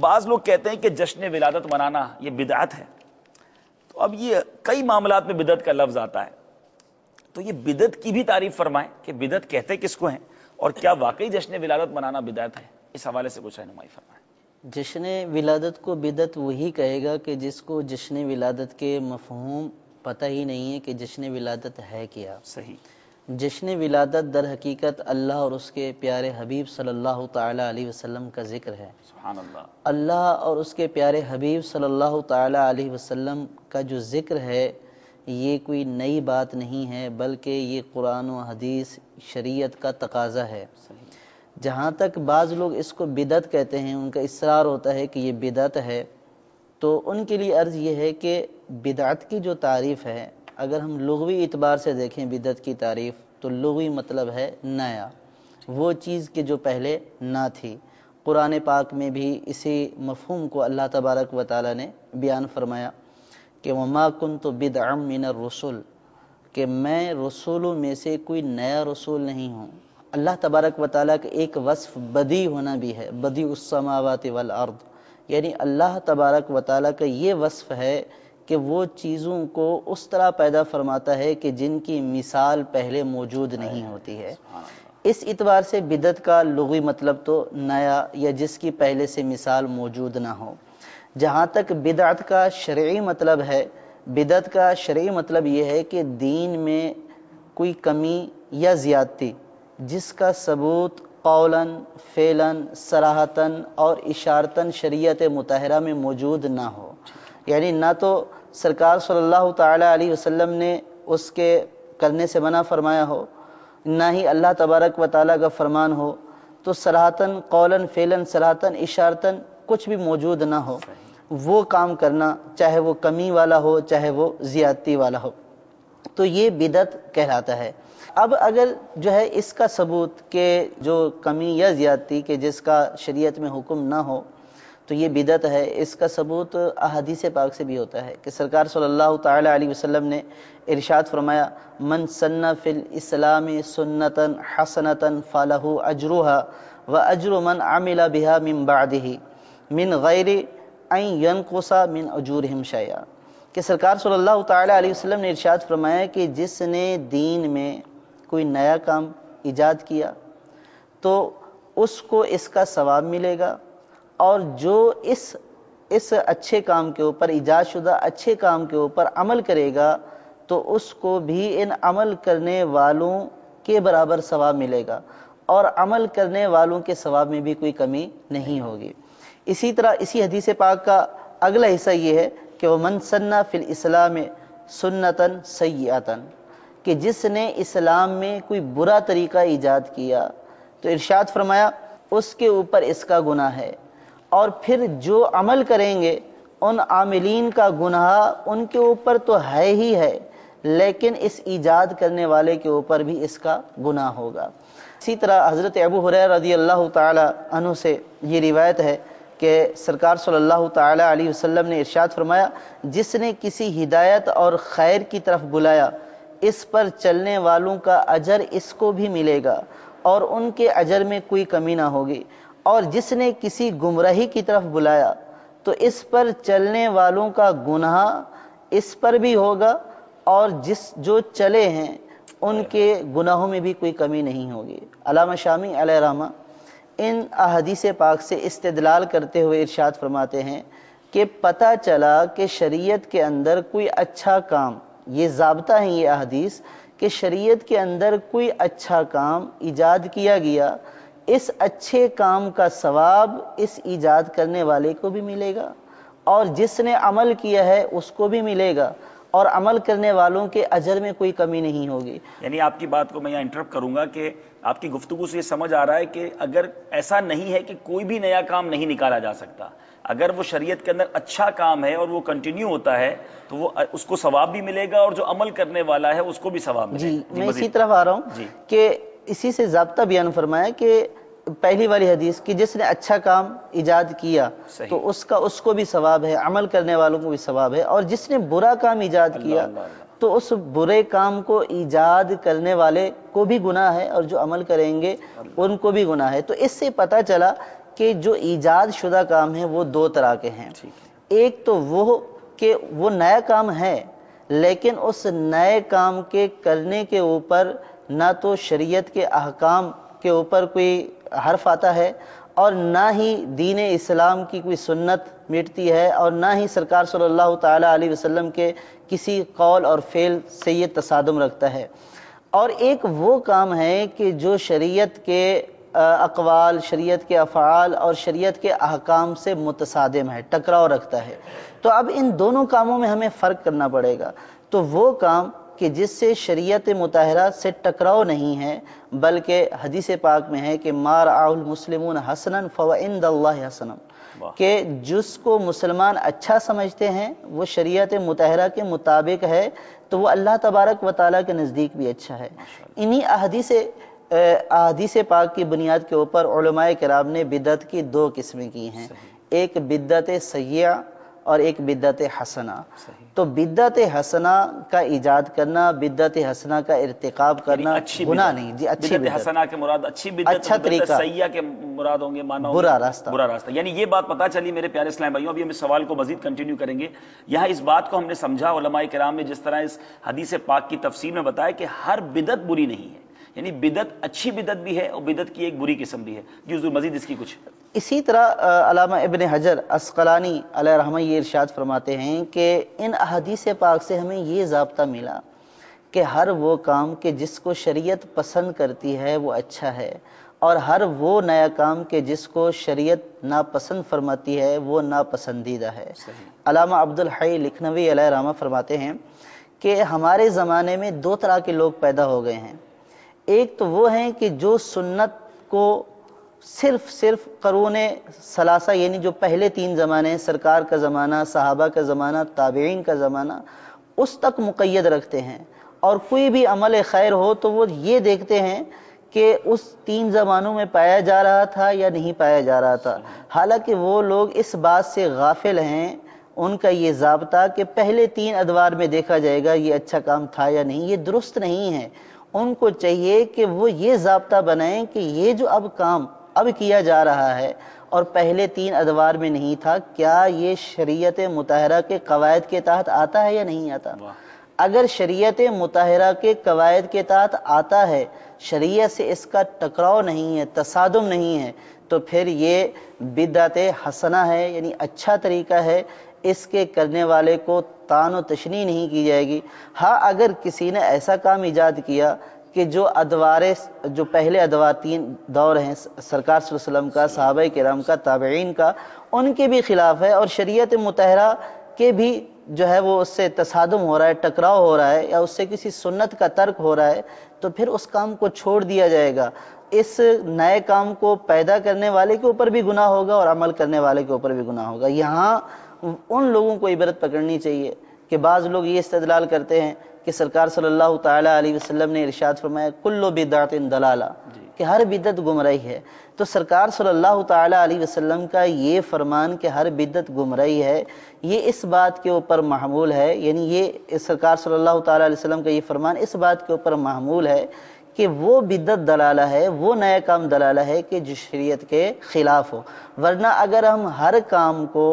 بعض لوگ کہتے ہیں کہ جشن ولادت منانا یہ بدعت ہے. تو اب یہ کئی معاملات میں بدعت کا لفظ آتا ہے، تو یہ بدعت کی بھی تعریف فرمائیں کہ بدعت کہتے کس کو ہیں، اور کیا واقعی جشن ولادت منانا بدعت ہے؟ اس حوالے سے کچھ رہنمائی فرمائیں. جشن ولادت کو بدعت وہی کہے گا کہ جس کو جشن ولادت کے مفہوم پتہ ہی نہیں ہے کہ جشن ولادت ہے کیا. صحیح. جشن ولادت در حقیقت اللہ اور اس کے پیارے حبیب صلی اللہ تعالی علیہ وسلم کا ذکر ہے. سبحان اللہ. اللہ اور اس کے پیارے حبیب صلی اللہ تعالی علیہ وسلم کا جو ذکر ہے یہ کوئی نئی بات نہیں ہے، بلکہ یہ قرآن و حدیث شریعت کا تقاضا ہے. جہاں تک بعض لوگ اس کو بدعت کہتے ہیں، ان کا اصرار ہوتا ہے کہ یہ بدعت ہے، تو ان کے لیے عرض یہ ہے کہ بدعت کی جو تعریف ہے، اگر ہم لغوی اعتبار سے دیکھیں بدعت کی تعریف تو لغوی مطلب ہے نیا، وہ چیز کہ جو پہلے نہ تھی. قرآن پاک میں بھی اسی مفہوم کو اللہ تبارک و تعالی نے بیان فرمایا کہ وما کنت بدعا من الرسل، کہ میں رسولوں میں سے کوئی نیا رسول نہیں ہوں. اللہ تبارک و تعالیٰ کا ایک وصف بدیع ہونا بھی ہے، بدیع السماوات والارض، یعنی اللہ تبارک و تعالیٰ کا یہ وصف ہے کہ وہ چیزوں کو اس طرح پیدا فرماتا ہے کہ جن کی مثال پہلے موجود نہیں ہوتی ہے. اس اعتبار سے بدعت کا لغوی مطلب تو نیا یا جس کی پہلے سے مثال موجود نہ ہو. جہاں تک بدعت کا شرعی مطلب ہے، بدعت کا شرعی مطلب یہ ہے کہ دین میں کوئی کمی یا زیادتی جس کا ثبوت قولاً فعلاً صراحتاً اور اشارتاً شریعت مطہرہ میں موجود نہ ہو. یعنی نہ تو سرکار صلی اللہ تعالی علیہ وسلم نے اس کے کرنے سے منع فرمایا ہو، نہ ہی اللہ تبارک و تعالیٰ کا فرمان ہو، تو صراحتاً قولاً فعلاً صراحتاً اشارتاً کچھ بھی موجود نہ ہو، وہ کام کرنا چاہے وہ کمی والا ہو چاہے وہ زیادتی والا ہو، تو یہ بدعت کہلاتا ہے. اب اگر جو ہے اس کا ثبوت کہ جو کمی یا زیادتی کہ جس کا شریعت میں حکم نہ ہو تو یہ بدعت ہے، اس کا ثبوت احادیث پاک سے بھی ہوتا ہے کہ سرکار صلی اللہ تعالی علیہ وسلم نے ارشاد فرمایا من سن فی الاسلام سنتا حسنتا فلہ اجرها واجر من عمل بها من بعدہ من غیر ان ینقص من اجورہم شیئا، کہ سرکار صلی اللہ تعالی علیہ وسلم نے ارشاد فرمایا کہ جس نے دین میں کوئی نیا کام ایجاد کیا تو اس کو اس کا ثواب ملے گا، اور جو اس اچھے کام کے اوپر ایجاد شدہ اچھے کام کے اوپر عمل کرے گا تو اس کو بھی ان عمل کرنے والوں کے برابر ثواب ملے گا، اور عمل کرنے والوں کے ثواب میں بھی کوئی کمی نہیں ہوگی. اسی طرح اسی حدیث پاک کا اگلا حصہ یہ ہے کہ وَمَن سَنَّ فِي الْإِسْلَامِ سُنَّةً سَيِّئَةً، کہ جس نے اسلام میں کوئی برا طریقہ ایجاد کیا تو ارشاد فرمایا اس کے اوپر اس کا گناہ ہے، اور پھر جو عمل کریں گے ان عاملین کا گناہ ان کے اوپر تو ہے ہی ہے، لیکن اس ایجاد کرنے والے کے اوپر بھی اس کا گناہ ہوگا. اسی طرح حضرت ابو ہریرہ رضی اللہ تعالی عنہ سے یہ روایت ہے کہ سرکار صلی اللہ تعالی علیہ وسلم نے ارشاد فرمایا جس نے کسی ہدایت اور خیر کی طرف بلایا اس پر چلنے والوں کا اجر اس کو بھی ملے گا اور ان کے اجر میں کوئی کمی نہ ہوگی، اور جس نے کسی گمراہی کی طرف بلایا تو اس پر چلنے والوں کا گناہ اس پر بھی ہوگا، اور جو چلے ہیں ان کے گناہوں میں بھی کوئی کمی نہیں ہوگی. علامہ شامی علیہ رحمہ ان احادیث پاک سے استدلال کرتے ہوئے ارشاد فرماتے ہیں کہ پتہ چلا کہ شریعت کے اندر کوئی اچھا کام، یہ ضابطہ ہے یہ احادیث کہ شریعت کے اندر کوئی اچھا کام ایجاد کیا گیا، اس اچھے کام کا ثواب اس ایجاد کرنے والے کو بھی ملے گا اور جس نے عمل کیا ہے اس کو بھی ملے گا، اور عمل کرنے والوں کے اجر میں کوئی کمی نہیں ہوگی. یعنی آپ کی بات کو میں یہاں انٹرپٹ کروں گا کہ آپ کی گفتگو سے یہ سمجھ آ رہا ہے کہ اگر ایسا نہیں ہے کہ کوئی بھی نیا کام نہیں نکالا جا سکتا، اگر وہ شریعت کے اندر اچھا کام ہے اور وہ کنٹینیو ہوتا ہے تو وہ اس کو ثواب بھی ملے گا، اور جو عمل کرنے والا ہے اس کو بھی ثواب ملے گا. جی میں اسی طرف آ رہا ہوں کہ اسی سے ضابطہ بیان فرمایا کہ پہلی والی حدیث کہ جس نے اچھا کام ایجاد کیا تو اس کو بھی ثواب ہے، عمل کرنے والوں کو بھی ثواب ہے، اور جس نے برا کام ایجاد کیا تو اس برے کام کو ایجاد کرنے والے کو بھی گناہ ہے اور جو عمل کریں گے ان کو بھی گناہ ہے. تو اس سے پتہ چلا کہ جو ایجاد شدہ کام ہیں وہ دو طرح کے ہیں. ایک تو وہ کہ وہ نیا کام ہے لیکن اس نئے کام کے کرنے کے اوپر نہ تو شریعت کے احکام کے اوپر کوئی حرف آتا ہے اور نہ ہی دین اسلام کی کوئی سنت مٹتی ہے اور نہ ہی سرکار صلی اللہ تعالی علیہ وسلم کے کسی قول اور فعل سے یہ تصادم رکھتا ہے. اور ایک وہ کام ہے کہ جو شریعت کے اقوال، شریعت کے افعال اور شریعت کے احکام سے متصادم ہے، ٹکراؤ رکھتا ہے. تو اب ان دونوں کاموں میں ہمیں فرق کرنا پڑے گا. تو وہ کام کہ جس سے شریعت مطہرہ سے ٹکراؤ نہیں ہے، بلکہ حدیث پاک میں ہے کہ ما رآہ المسلمون حسنا فعند اللہ حسنا، کہ جس کو مسلمان اچھا سمجھتے ہیں وہ شریعت مطہرہ کے مطابق ہے تو وہ اللہ تبارک و تعالیٰ کے نزدیک بھی اچھا ہے. انہی احادیث پاک کی بنیاد کے اوپر علماء کرام نے بدعت کی دو قسمیں کی ہیں، ایک بدعت سیئہ اور ایک بدعت حسنہ. تو بدعت حسنہ کا ایجاد کرنا، بدعت حسنہ کا ارتکاب کرنا گناہ نہیں. جی اچھی بدعت حسنہ کے مراد اچھی بدعت، اچھا طریقہ، سیئہ کے مراد ہوں گے مانا برا راستہ. برا راستہ. یعنی یہ بات پتہ چلی میرے پیارے اسلام بھائیوں. ابھی ہم اس سوال کو مزید کنٹینیو کریں گے. یہاں اس بات کو ہم نے سمجھا، علماء کرام نے جس طرح اس حدیث پاک کی تفسیر میں بتایا کہ ہر بدعت بری نہیں ہے، یعنی بدعت اچھی بدعت بھی ہے اور بدعت کی ایک بری قسم بھی ہے. جی حضور مزید اس کی کچھ. اسی طرح علامہ ابن حجر عسقلانی علیہ رحمہ یہ ارشاد فرماتے ہیں کہ ان احادیث پاک سے ہمیں یہ ضابطہ ملا کہ ہر وہ کام کہ جس کو شریعت پسند کرتی ہے وہ اچھا ہے، اور ہر وہ نیا کام کہ جس کو شریعت ناپسند فرماتی ہے وہ ناپسندیدہ ہے. علامہ عبد الحی لکھنوی علیہ رحمہ فرماتے ہیں کہ ہمارے زمانے میں دو طرح کے لوگ پیدا ہو گئے ہیں. ایک تو وہ ہیں کہ جو سنت کو صرف قرون ثلاثہ یعنی جو پہلے تین زمانے، سرکار کا زمانہ، صحابہ کا زمانہ، تابعین کا زمانہ، اس تک مقید رکھتے ہیں، اور کوئی بھی عمل خیر ہو تو وہ یہ دیکھتے ہیں کہ اس تین زمانوں میں پایا جا رہا تھا یا نہیں پایا جا رہا تھا. حالانکہ وہ لوگ اس بات سے غافل ہیں، ان کا یہ ضابطہ کہ پہلے تین ادوار میں دیکھا جائے گا یہ اچھا کام تھا یا نہیں، یہ درست نہیں ہے. ان کو چاہیے کہ وہ یہ ضابطہ بنائیں کہ یہ جو اب کام اب کیا جا رہا ہے اور پہلے تین ادوار میں نہیں تھا، کیا یہ شریعت مطہرہ کے قواعد کے تحت آتا ہے یا نہیں آتا. اگر شریعت مطہرہ کے قواعد کے تحت آتا ہے، شریعت سے اس کا ٹکراؤ نہیں ہے، تصادم نہیں ہے، تو پھر یہ بدعت حسنہ ہے، یعنی اچھا طریقہ ہے. اس کے کرنے والے کو طعن و تشنیع نہیں کی جائے گی. ہاں اگر کسی نے ایسا کام ایجاد کیا کہ جو پہلے ادوار تین دور ہیں سرکار صلی اللہ علیہ وسلم کا، صحابہ کرام کا، تابعین کا، ان کے بھی خلاف ہے اور شریعت مطہرہ کے بھی جو ہے وہ اس سے تصادم ہو رہا ہے، ٹکراؤ ہو رہا ہے، یا اس سے کسی سنت کا ترک ہو رہا ہے، تو پھر اس کام کو چھوڑ دیا جائے گا. اس نئے کام کو پیدا کرنے والے کے اوپر بھی گناہ ہوگا اور عمل کرنے والے کے اوپر بھی گناہ ہوگا. یہاں ان لوگوں کو عبرت پکڑنی چاہیے کہ بعض لوگ یہ استدلال کرتے ہیں کہ سرکار صلی اللہ تعالی علیہ وسلم نے ارشاد فرمایا کل بدعت ضلالہ، کہ ہر بدعت گمراہی ہے. تو سرکار صلی اللہ تعالی علیہ وسلم کا یہ فرمان کہ ہر بدعت گمراہی ہے، یہ اس بات کے اوپر محمول ہے، یعنی یہ سرکار صلی اللہ تعالی علیہ وسلم کا یہ فرمان اس بات کے اوپر محمول ہے کہ وہ بدعت دلالہ ہے، وہ نیا کام دلالہ ہے کہ جو شریعت کے خلاف ہو. ورنہ اگر ہم ہر کام کو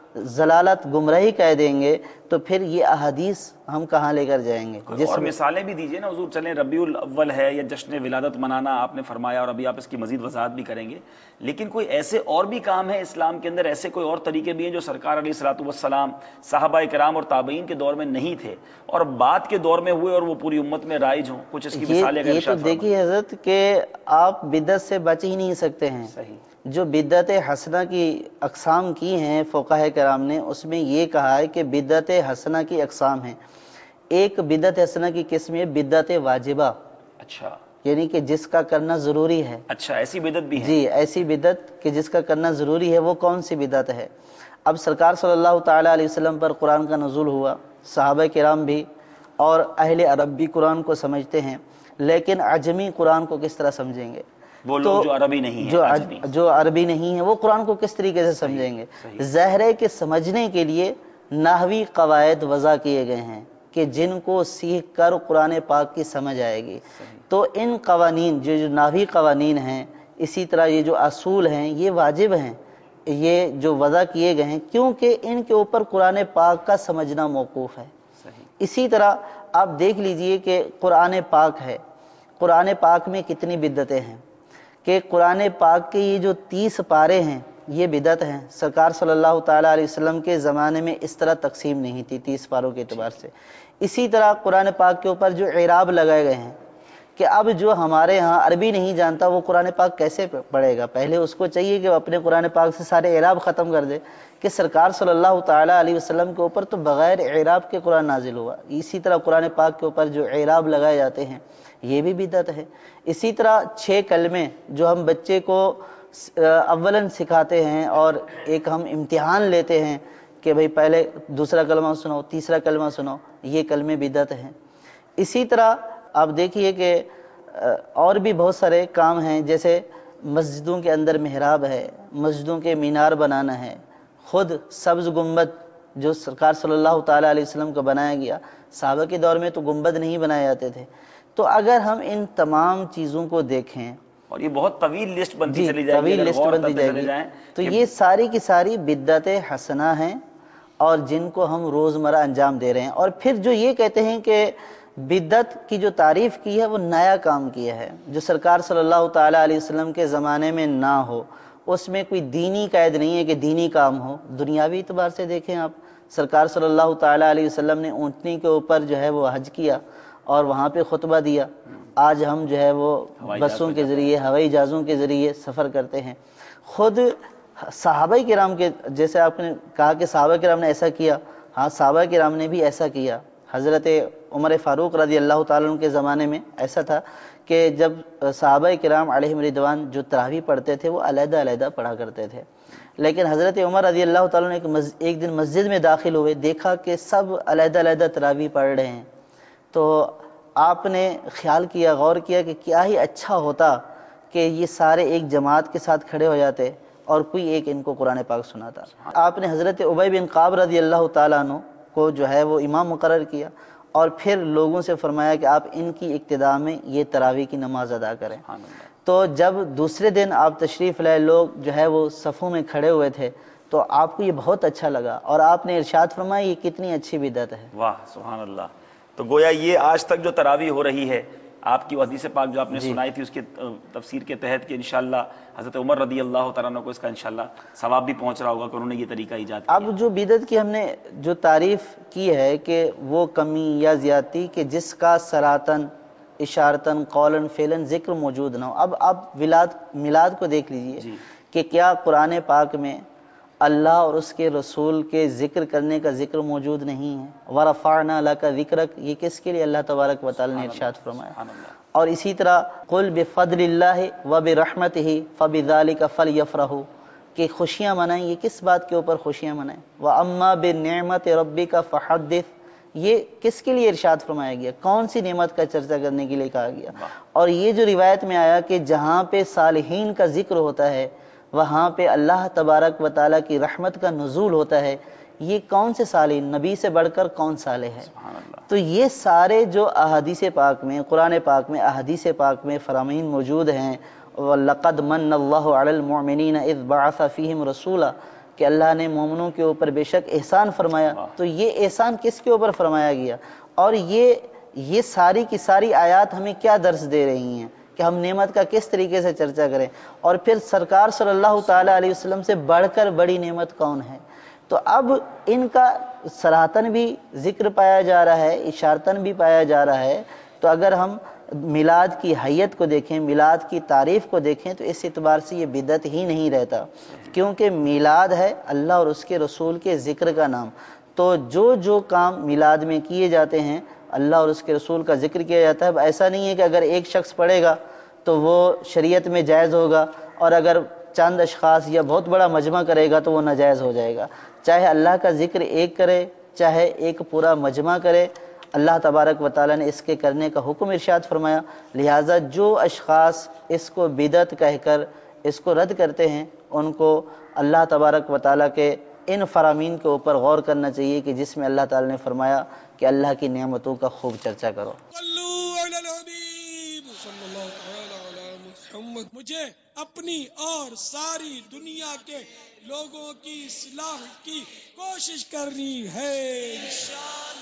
ضلالت گمراہی کہہ دیں گے تو پھر یہ احادیث ہم کہاں لے کر جائیں گے. اور مثالیں بھی دیجئے نا حضور. چلیں ربیع الاول ہے یا جشن ولادت منانا آپ نے فرمایا اور ابھی آپ اس کی مزید وضاحت بھی کریں گے، لیکن کوئی ایسے اور بھی کام ہیں اسلام کے اندر، ایسے کوئی اور طریقے بھی ہیں جو سرکار علیہ الصلوۃ والسلام، صحابہ کرام اور تابعین کے دور میں نہیں تھے اور بعد کے دور میں ہوئے اور وہ پوری امت میں رائج ہوں؟ کچھ اس کی مثالیں اگر ارشاد فرمائیں. یہ تو دیکھیے حضرت کہ آپ بدعت سے بچ ہی نہیں سکتے ہیں. صحیح. جو بدعت حسنہ کی اقسام کی ہیں فقہاء کرام نے، اس میں یہ کہا ہے کہ بدعت حسنہ کی اقسام ہیں. ایک بدعت حسنہ کی قسم ہے بدعت واجبہ. اچھا. یعنی کہ جس کا کرنا ضروری ہے. اچھا، ایسی بدعت بھی ہے؟ جی، ایسی بدعت کہ جس کا کرنا ضروری ہے. وہ کون سی بدعت ہے؟ اب سرکار صلی اللہ تعالی علیہ وسلم پر قرآن کا نزول ہوا، صحابہ کرام بھی اور اہل عرب بھی قرآن کو سمجھتے ہیں، لیکن عجمی قرآن کو کس طرح سمجھیں گے؟ وہ لوگ جو عربی نہیں ہیں، جو عربی نہیں ہیں، وہ قرآن کو کس طریقے سے سمجھیں گے؟ ظاہر ہے کہ سمجھنے کے لیے نحوی قواعد وضع کیے گئے ہیں کہ جن کو سیکھ کر قرآن پاک کی سمجھ آئے گی. تو ان قوانین جو نحوی قوانین ہیں، اسی طرح یہ جو اصول ہیں یہ واجب ہیں، یہ جو وضع کیے گئے ہیں، کیونکہ ان کے اوپر قرآن پاک کا سمجھنا موقوف ہے۔ اسی طرح آپ دیکھ لیجئے کہ قرآن پاک ہے، قرآن پاک میں کتنی بدعتیں ہیں کہ قرآن پاک کے یہ جو 30 پارے ہیں یہ بدعت ہیں۔ سرکار صلی اللہ تعالیٰ علیہ وسلم کے زمانے میں اس طرح تقسیم نہیں تھی 30 پاروں کے اعتبار سے۔ اسی طرح قرآن پاک کے اوپر جو اعراب لگائے گئے ہیں کہ اب جو ہمارے ہاں عربی نہیں جانتا وہ قرآن پاک کیسے پڑھے گا؟ پہلے اس کو چاہیے کہ وہ اپنے قرآن پاک سے سارے اعراب ختم کر دے، کہ سرکار صلی اللہ تعالیٰ علیہ وسلم کے اوپر تو بغیر اعراب کے قرآن نازل ہوا۔ اسی طرح قرآن پاک کے اوپر جو اعراب لگائے جاتے ہیں یہ بھی بدعت ہے۔ اسی طرح 6 کلمے جو ہم بچے کو اولاً سکھاتے ہیں اور ایک ہم امتحان لیتے ہیں کہ بھئی پہلے دوسرا کلمہ سناؤ، تیسرا کلمہ سناؤ، یہ کلمے بدعت ہیں۔ اسی طرح آپ دیکھیے کہ اور بھی بہت سارے کام ہیں، جیسے مسجدوں کے اندر محراب ہے، مسجدوں کے مینار بنانا ہے، خود سبز گنبد جو سرکار صلی اللہ تعالیٰ علیہ وسلم کا بنایا گیا، صحابہ کے دور میں تو گنبد نہیں بنائے جاتے تھے۔ تو اگر ہم ان تمام چیزوں کو دیکھیں، اور یہ بہت طویل لسٹ بنتی چلی جائے گی، طویل اگر لسٹ غور بنتی کرتے جائے چلے گی، جائیں تو یہ ساری کی ساری بدعت حسنہ ہیں اور جن کو ہم روزمرہ انجام دے رہے ہیں۔ اور پھر جو یہ کہتے ہیں کہ بدعت کی جو تعریف کی ہے وہ نیا کام کیا ہے جو سرکار صلی اللہ تعالیٰ علیہ وسلم کے زمانے میں نہ ہو، اس میں کوئی دینی قید نہیں ہے کہ دینی کام ہو۔ دنیاوی اعتبار سے دیکھیں آپ، سرکار صلی اللہ تعالیٰ علیہ وسلم نے اونٹنی کے اوپر جو ہے وہ حج کیا اور وہاں پہ خطبہ دیا۔ آج ہم جو ہے وہ بسوں کے ذریعے، ہوائی جہازوں کے ذریعے سفر کرتے ہیں۔ خود صحابہ کرام کے، جیسے آپ نے کہا کہ صحابہ کرام نے ایسا کیا، ہاں صحابہ کرام نے بھی ایسا کیا۔ حضرت عمر فاروق رضی اللہ تعالیٰ عنہ کے زمانے میں ایسا تھا کہ جب صحابہ کرام علیہم رضوان جو تراویح پڑھتے تھے وہ علیحدہ علیحدہ پڑھا کرتے تھے، لیکن حضرت عمر رضی اللہ تعالیٰ عنہ ایک دن مسجد میں داخل ہوئے، دیکھا کہ سب علیحدہ علیحدہ تراویح پڑھ رہے ہیں، تو آپ نے خیال کیا، غور کیا کہ کیا ہی اچھا ہوتا کہ یہ سارے ایک جماعت کے ساتھ کھڑے ہو جاتے اور کوئی ایک ان کو قرآن پاک سناتا۔ آپ نے حضرت ابی بن کعب رضی اللہ تعالیٰ عنہ کو جو ہے وہ امام مقرر کیا اور پھر لوگوں سے فرمایا کہ آپ ان کی اقتداء میں یہ تراویح کی نماز ادا کریں۔ تو جب دوسرے دن آپ تشریف لائے، لوگ جو ہے وہ صفوں میں کھڑے ہوئے تھے، تو آپ کو یہ بہت اچھا لگا اور آپ نے ارشاد فرمایا یہ کتنی اچھی بدعت ہے۔ واہ سبحان اللہ۔ تو گویا یہ آج تک جو تراویح ہو رہی ہے، آپ کی حدیث پاک جو آپ نے سنائی تھی اس کے تفسیر کے تحت کہ انشاءاللہ حضرت عمر رضی اللہ تعالیٰ عنہ کو اس کا انشاءاللہ ثواب بھی پہنچ رہا ہوگا کہ انہوں نے یہ طریقہ ایجاد کیا۔ اب جو بدعت کی ہم نے جو تعریف کی ہے کہ وہ کمی یا زیادتی کہ جس کا صراطن، اشارتن، قولن، فعلن ذکر موجود نہ ہو۔ اب آپ میلاد کو دیکھ لیجئے کہ کیا قرآن پاک میں اللہ اور اس کے رسول کے ذکر کرنے کا ذکر موجود نہیں ہے؟ وَرَفَعْنَا لَكَ ذِكْرَكَ، یہ کس کے لیے اللہ تبارک و تعالی نے ارشاد فرمایا۔ اور اسی طرح قُلْ بِفَضْلِ اللَّهِ وَبِرَحْمَتِهِ فَبِذَلِكَ فَلْيَفْرَحُوا، کہ خوشیاں منائیں، یہ کس بات کے اوپر خوشیاں منائیں؟ وَأَمَّا بِنِعْمَةِ رَبِّكَ فَحَدِّثْ، یہ کس کے لیے ارشاد فرمایا گیا؟ کون سی نعمت کا چرچا کرنے کے لیے کہا گیا؟ اور یہ جو روایت میں آیا کہ جہاں پہ صالحین کا ذکر ہوتا ہے وہاں پہ اللہ تبارک و تعالیٰ کی رحمت کا نزول ہوتا ہے، یہ کون سے صالحین؟ نبی سے بڑھ کر کون صالح ہے؟ تو یہ سارے جو احادیث پاک میں، قرآن پاک میں، احادیث پاک میں فرامین موجود ہیں، وَلَقَدْ مَنَّ اللَّهُ عَلَى الْمُؤْمِنِينَ إِذْ بَعَثَ فِيهِمْ رَسُولًا، کہ اللہ نے مومنوں کے اوپر بے شک احسان فرمایا۔ تو یہ احسان کس کے اوپر فرمایا گیا؟ اور یہ ساری کی ساری آیات ہمیں کیا درس دے رہی ہیں کہ ہم نعمت کا کس طریقے سے چرچا کریں؟ اور پھر سرکار صلی اللہ تعالیٰ علیہ وسلم سے بڑھ کر بڑی نعمت کون ہے؟ تو اب ان کا صراحتاً بھی ذکر پایا جا رہا ہے، اشارتاً بھی پایا جا رہا ہے۔ تو اگر ہم میلاد کی حیت کو دیکھیں، میلاد کی تعریف کو دیکھیں، تو اس اعتبار سے یہ بدعت ہی نہیں رہتا، کیونکہ میلاد ہے اللہ اور اس کے رسول کے ذکر کا نام۔ تو جو کام میلاد میں کیے جاتے ہیں اللہ اور اس کے رسول کا ذکر کیا جاتا ہے، اب ایسا نہیں ہے کہ اگر ایک شخص پڑھے گا تو وہ شریعت میں جائز ہوگا اور اگر چند اشخاص یا بہت بڑا مجمع کرے گا تو وہ ناجائز ہو جائے گا۔ چاہے اللہ کا ذکر ایک کرے، چاہے ایک پورا مجمع کرے، اللہ تبارک و تعالیٰ نے اس کے کرنے کا حکم ارشاد فرمایا۔ لہٰذا جو اشخاص اس کو بدعت کہہ کر اس کو رد کرتے ہیں، ان کو اللہ تبارک و تعالیٰ کے ان فرامین کے اوپر غور کرنا چاہیے کہ جس میں اللہ تعالیٰ نے فرمایا کہ اللہ کی نعمتوں کا خوب چرچا کرو۔ مجھے اپنی اور ساری دنیا کے لوگوں کی اصلاح کی کوشش کرنی ہے انشاءاللہ۔